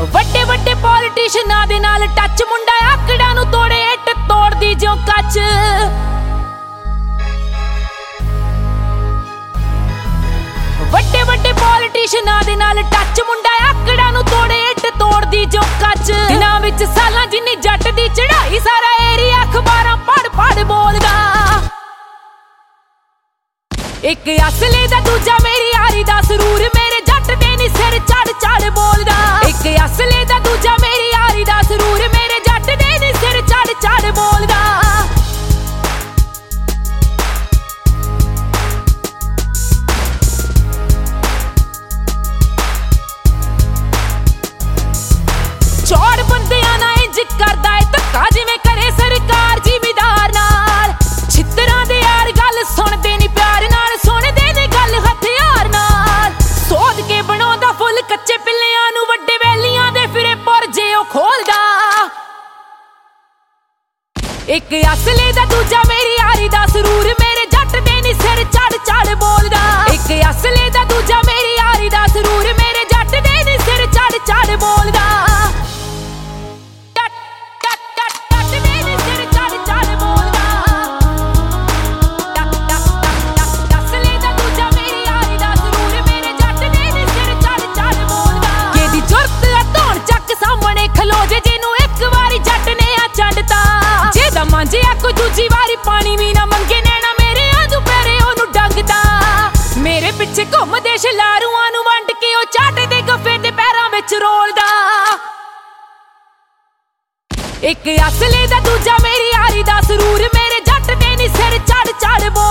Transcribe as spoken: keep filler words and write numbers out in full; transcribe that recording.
ਵੱਡੇ ਵੱਡੇ ਪੋਲੀਟੀਸ਼ੀਅਨਾਂ ਦੇ ਨਾਲ ਟੱਚ, ਮੁੰਡਾ ਆਕੜਾਂ ਨੂੰ ਤੋੜੇ ਇੱਟ ਤੋੜਦੀ ਜਿਉਂ ਕੱਚ। ਵੱਡੇ ਵੱਡੇ ਪੋਲੀਟੀਸ਼ੀਅਨਾਂ ਦੇ ਨਾਲ ਟੱਚ, ਮੁੰਡਾ ਆਕੜਾਂ ਨੂੰ ਤੋੜੇ ਇੱਟ ਤੋੜਦੀ ਜਿਉਂ ਕੱਚ। ਦਿਨਾਂ ਵਿੱਚ ਸਾਲਾਂ ਜਿੰਨੀ ਜੱਟ ਦੀ ਚੜਾਈ, ਸਾਰਾ ਏਰੀਆ ਅਖਬਾਰਾਂ ਪੜ ਪੜ ਬੋਲਦਾ। ਇੱਕ ਅਸਲੇ ਦਾ ਦੂਜਾ ਮੇਰੀ ਯਾਰੀ ਦਾ ਸਰੂਰ, ਮੇਰੇ ਜੱਟ ਦੇ ਨੀ ਸਿਰ ਚੜ ਚੜ ਬੋਲਦਾ। ਇੱਕ ਅਸਲੇ ਦਾ ਦੂਜਾ ਮੇਰੀ ਯਾਰੀ ਦਾ ਸਰੂਰ, ਮੇਰੇ ਜੱਟ ਦੇ ਨੀ ਸਿਰ ਚੜ ਚੜ ਬੋਲਦਾ। ਚੌੜ ਬੰਦਿਆਂ ਨਾਲ ਇੰਜ ਕਰਦਾ ਏ ਧੱਕਾ, ਜਿਵੇਂ ਕਰੇ ਸਰਕਾਰ ਜ਼ਿਮੀਦਾਰ ਨਾਲ। ਛਿੱਤਰਾਂ ਦੇ ਯਾਰ ਗੱਲ ਸੁਣਦੇ ਨੀ ਪਿਆਰ ਨਾਲ, ਸੁਣਦੇ ਨੇ ਗੱਲ ਹਥਿਆਰ ਨਾਲ। ਸੋਧ ਕੇ ਬਣਾਉਂਦਾ ਫੁੱਲ ਕੱਚੇ ਪਿੱਲਿਆਂ ਨੂੰ, ਵੱਡੇ ਵੈਲੀਆਂ ਦੇ ਫਿਰੇ ਪੁਰਜੇ ਉਹ ਖੋਲਦਾ। ਇੱਕ ਅਸਲੇ ਦਾ ਦੂਜਾ ਮੇਰੀ ਯਾਰੀ ਦਾ ਸਰੂਰ, ਮੇਰੇ ਜੱਟ ਦੇ ਨੀ ਸਿਰ ਚੜ ਚੜ ਬੋਲਦਾ। ਇੱਕ ਅਸਲੇ ਦਾ ਦੂਜਾ ਮੇਰੀ ਯਾਰੀ ਦਾ ਸਰੂਰ, ਮੇਰੇ ਜੱਟ ਦੇ ਨੀ ਸਿਰ ਚੜ ਚੜ ਬੋਲਦਾ। ਮਾਂਜਿਆ ਕੋਈ ਦੂਜੀ ਵਾਰੀ ਪਾਣੀ ਵੀ ਨਾ ਮੰਗੇ, ਨੈਣਾ ਮੇਰੇ ਆਂਦੂ ਪੈਰੇ ਉਹਨੂੰ ਡੰਗਦਾ। ਮੇਰੇ ਪਿੱਛੇ ਘੁੰਮਦੇ ਸ਼ਲਾਰੂਆਂ ਨੂੰ ਵੰਡ ਕੇ, ਉਹ ਚਾਟੇ ਦੇ ਗੱਫੇ ਤੇ ਪੈਰਾਂ ਵਿੱਚ ਰੋਲਦਾ। ਇੱਕ ਅਸਲੇ ਦਾ ਦੂਜਾ ਮੇਰੀ ਯਾਰੀ ਦਾ ਸਰੂਰ, ਮੇਰੇ ਜੱਟ ਦੇ ਨੀ ਸਿਰ ਚੜ ਚੜ ਬੋਲਦਾ।